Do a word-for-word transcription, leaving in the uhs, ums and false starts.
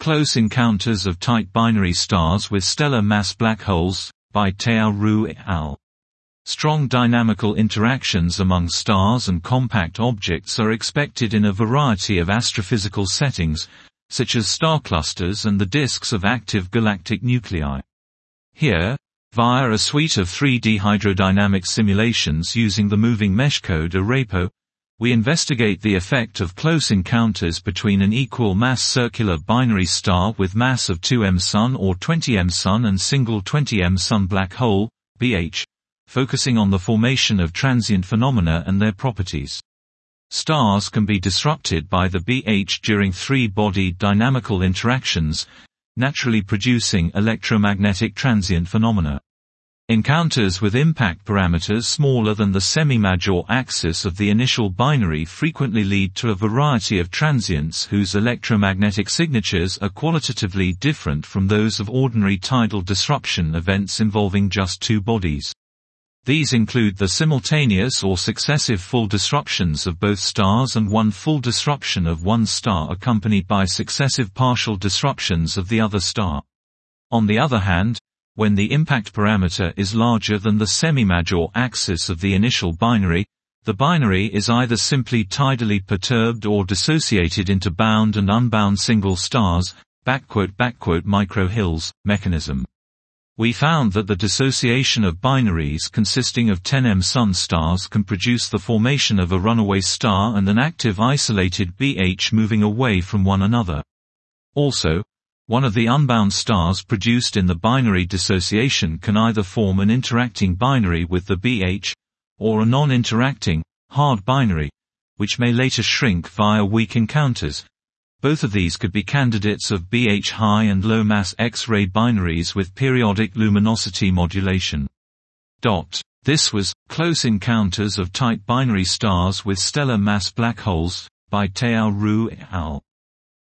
Close Encounters of Tight Binary Stars with Stellar Mass Black Holes, by Tao Ru et al. Strong dynamical interactions among stars and compact objects are expected in a variety of astrophysical settings, such as star clusters and the disks of active galactic nuclei. Here, via a suite of three D hydrodynamic simulations using the moving mesh code ARAPO, we investigate the effect of close encounters between an equal mass circular binary star with mass of two M Sun or twenty M Sun and single twenty M Sun black hole, B H, focusing on the formation of transient phenomena and their properties. Stars can be disrupted by the B H during three-body dynamical interactions, naturally producing electromagnetic transient phenomena. Encounters with impact parameters smaller than the semi-major axis of the initial binary frequently lead to a variety of transients whose electromagnetic signatures are qualitatively different from those of ordinary tidal disruption events involving just two bodies. These include the simultaneous or successive full disruptions of both stars and one full disruption of one star accompanied by successive partial disruptions of the other star. On the other hand, when the impact parameter is larger than the semi-major axis of the initial binary, the binary is either simply tidally perturbed or dissociated into bound and unbound single stars, micro-Hills, mechanism. We found that the dissociation of binaries consisting of ten M Sun stars can produce the formation of a runaway star and an active isolated B H moving away from one another. Also, one of the unbound stars produced in the binary dissociation can either form an interacting binary with the B H, or a non-interacting, hard binary, which may later shrink via weak encounters. Both of these could be candidates of B H high and low mass X-ray binaries with periodic luminosity modulation. This was Close Encounters of Tight Binary Stars with Stellar Mass Black Holes, by Tao Ru et al.